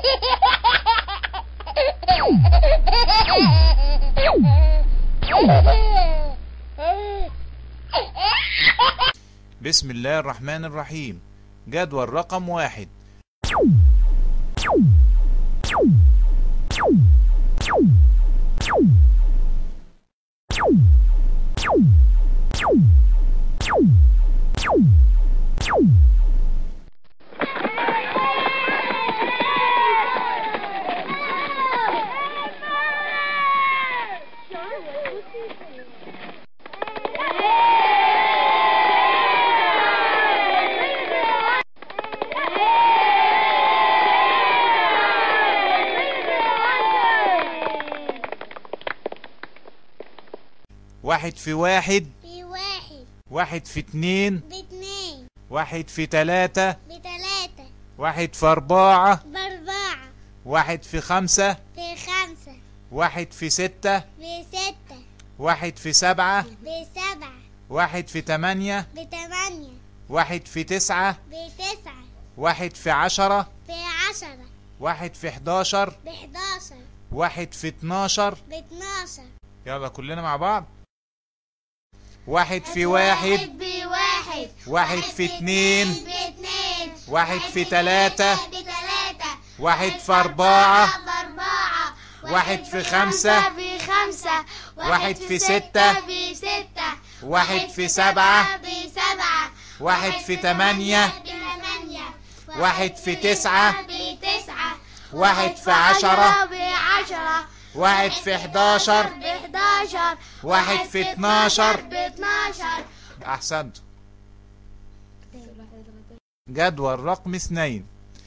بسم الله الرحمن الرحيم. جدول رقم 1. واحد في واحد، واحد في اتنين، واحد في تلاتة، واحد في أربعة، واحد في خمسة، واحد في ستة، واحد في سبعة، واحد في تمانية، واحد في تسعة، واحد في 10، واحد في 11، واحد في 12. يلا كلنا مع بعض. واحد في واحد، واحد في اتنين، واحد في تلاتة، واحد في أربعة، واحد في خمسة، واحد في ستة، واحد في سبعة، واحد في تمانية، واحد في تسعة، واحد في 10، واحد في 11، واحد في 12. أحسنت. جدول رقم 2.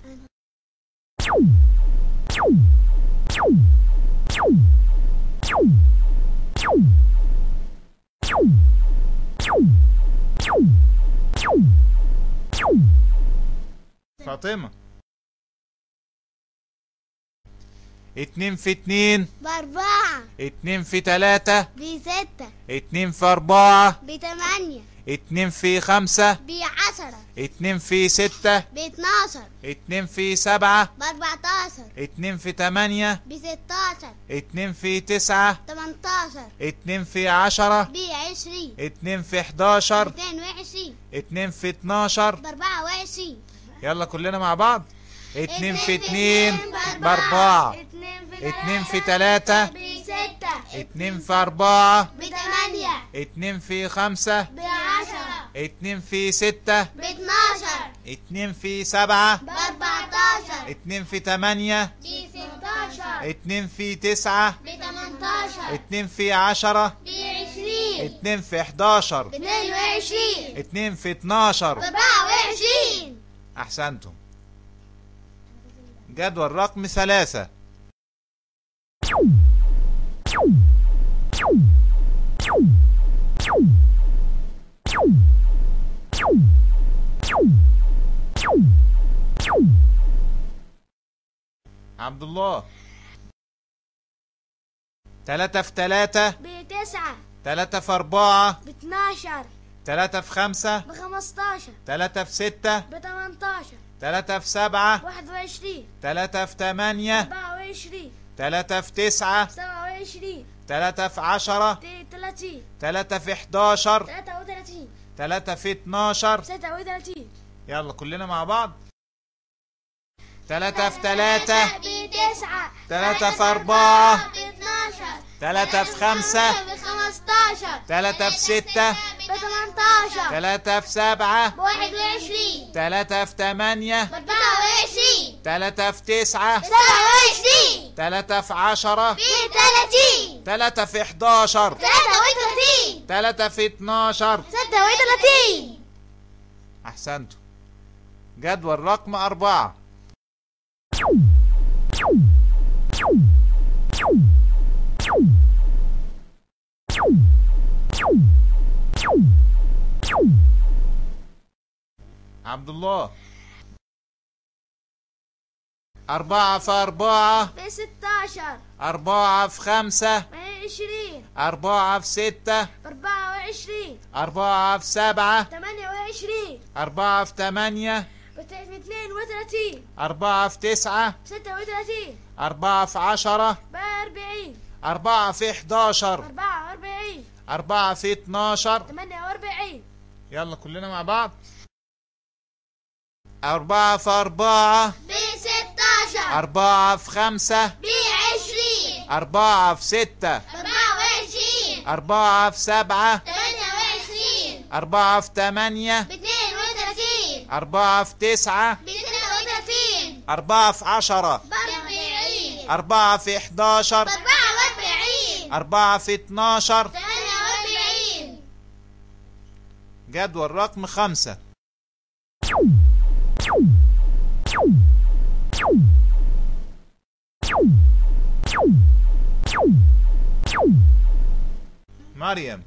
فاطمة. 2 في 2 ب4، 2 في 3 ب6، 2 في 4 ب8، 2 في 5 ب10، 2 في 6 ب12، 2 في 7 ب14، 2 في 8 ب16، 2 في 9 18، 2 في 10 ب20، 2 في 11 ب22، 2 في 12. ب24. يلا كلنا مع بعض. 2 في 2 ب4، 2 في 3 ب6، 2 في 4 ب8، 2 في 5 ب10، 2 في 6 ب12، 2 في 7 ب14، 2 في 8 ب16، 2 في 9 ب18، 2 في 10 ب20، 2 في 11 ب22، 2 في 12. ب24. أحسنتم. جدول رقم 3. عبد الله. 3 في 3 ب9، 3 في 4 ب12، 3 في 5 ب15، 3 في 6 ب18، 3 في 7 21، 3 في 8 24، 3 في 9 27، 3 في 10 30، 3 في 11 33، 3 في 12. 36. يلا كلنا مع بعض. 3 في 3 ب9، 3 في 4 ب12، 3 في 5 ب15، 3 في 6 ب18، 3 في 7 ب21، 3 في 8 ب24، 3 في 9 27، 3 في 10 ب30، 3 في 11 33، 3 في 12. 36. أحسنتم. جدول رقم 4. عبد الله. 4 في 4 ب16، 4 في 5 ب20، 4 في 6 ب24، 4 في 7 28، 4 في 8 ب22، وثلاثين. 4 في 9 36. 4 في 10 40. 4 في 11 44. 4 في 12 48. يلا كلنا مع بعض. 4 في 4 ب16. 4 في 5 ب20. 4 في 6 24. 4 في 7 28. 4 في 8 32. 4 في 9 36. 4 في 10 40. 4 في 11 44. 4 في 12 48. جدول رقم 5. مريم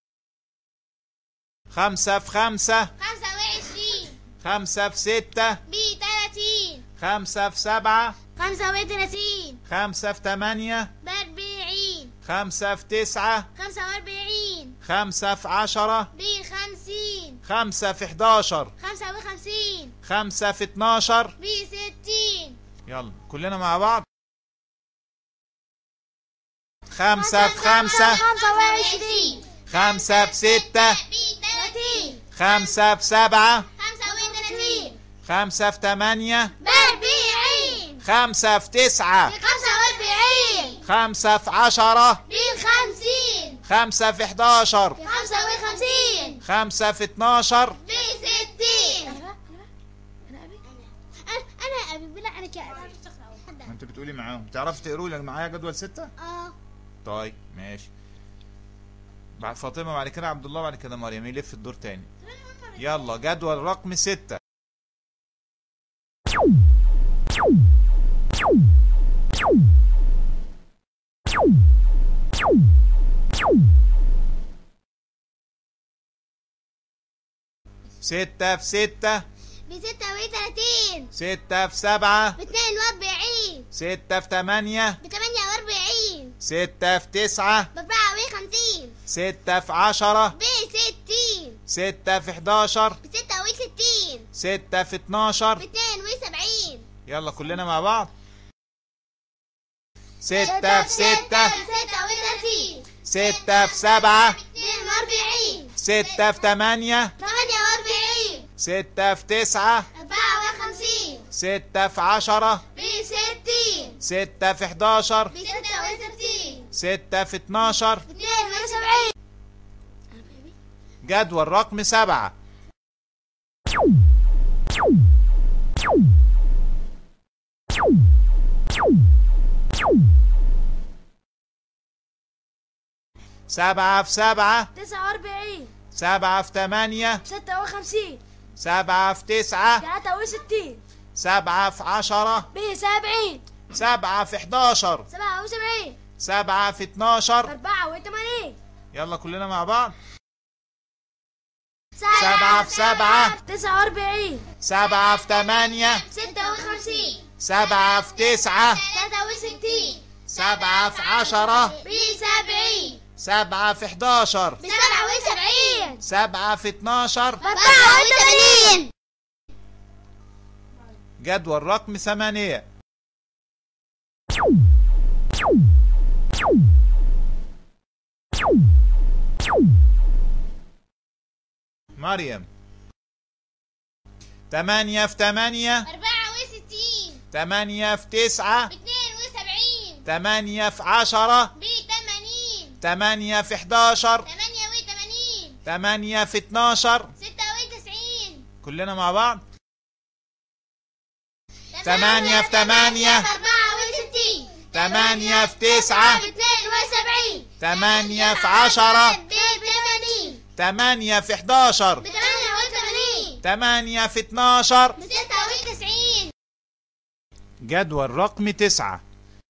5 في 5 25. 5 في 6 ب30. 5 في 7 35. 5 في 8 ب40. 5 في 9 45. 5 في 10 ب50. 5 في 11 55. 5 في 12 ب60. يلا كلنا مع بعض. 5 في 5 25. 5 في 6 ب30. 5 في 7 35. 5 في 8 ب40. 5 في 9 ب45. 5 في 10 ب50. 5 في 11 ب55. 5 في 12 ب60. انا ابي بلا انا كأبي. ما انت بتقولي معاهم. تعرفي تقروا لي معايا جدول 6؟ طيب ماشي. بعد فاطمه بعد كده عبد الله بعد كده مريم يلف الدور تاني. يلا جدول رقم 6. ستة في 6 ب36. 6 في 7 ب42. 6 في 8 ب48. 6 في 9 ب54. 6 في 10 ب60. 6 في 11 ب66. 6 في 12 ب72. يلا كلنا مع بعض. 6 في 6 ب36. 6 في 7 ب42. 6 في 8 48. 6 في 9 54. 6 في 10 ب60. 6 في 11 ب66. 6 في 12 ب72. جدول رقم 7. سبعة في 7 49. 7 في 8 56. 7 في 9 63. 7 في 10 ب70. 7 في 11 77. 7 في 12 84. يلا كلنا مع بعض. 7 في 7 49. 7 في 8 56. 7 في 9 63. 7 في 10 ب70. 7 في 11 ب77. 7 في 12 84. جدول رقم 8. مريم 8 في 8 64. 8 في 9 72. 8 في 10 ب80. 8 في 11 88. 8 في 12 96. كلنا مع بعض. 8 في 8 64. 8 في 9 72. 8 في 10 ب80. 8 في 11 ب88. 8 في 12 ب96. جدول رقم 9.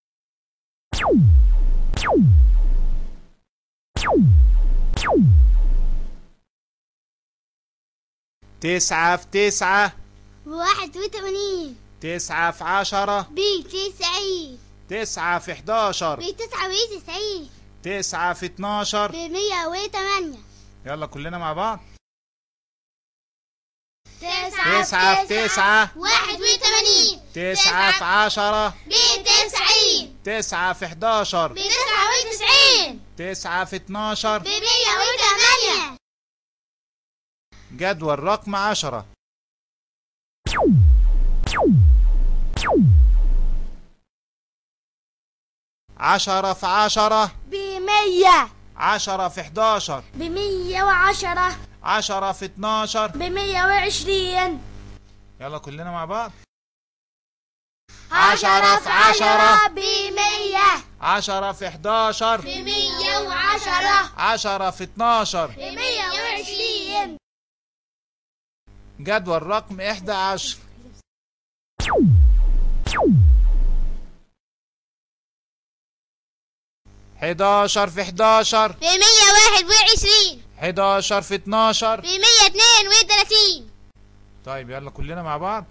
تسعة في 9 ب81. 9 في 10 ب90. 9 في 11 ب99. 9 في 12 ب108. يلا كلنا مع بعض. 9 في 9 81. 9 في 10 ب90. 9 في 11 ب99. 9 في 12 ب108. جدول رقم 10. 10 في 10 ب100. 10 في 11 ب110. 10 في 12 ب120. يلا كلنا مع بعض. 10 في 10 ب100. 10 في 11 ب110. 10 في 12 ب120. جدول رقم 11. 11 في 11 ب121. 11 في 12 ب132. طيب يلا كلنا مع بعض.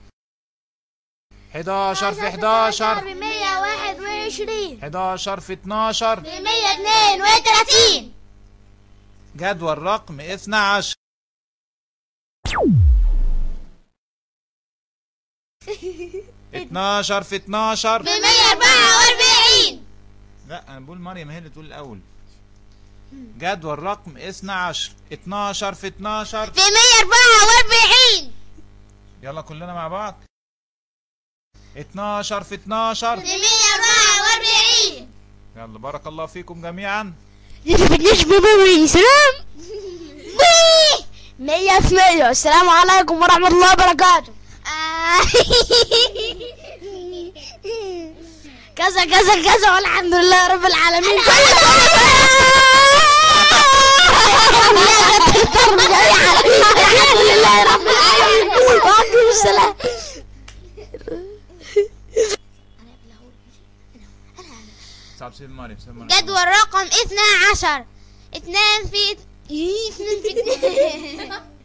11 في 11 ب121. 11 في 12 ب132. جدول رقم 12. 12 في 12 ب144. لا انا بقول مريم هي اللي تقول الاول. جدول رقم 12. 12 في 12 ب144. يلا كلنا مع بعض. 12 في 12 ب144. يلا بارك الله فيكم جميعا. سلام. 100 في 100. السلام عليكم ورحمة الله وبركاته. كذا كذا كذا والحمد لله رب العالمين. الحمد لله رب العالمين. وعليكم السلام. صعب سيد مريم. جدول رقم 12. 2 في 2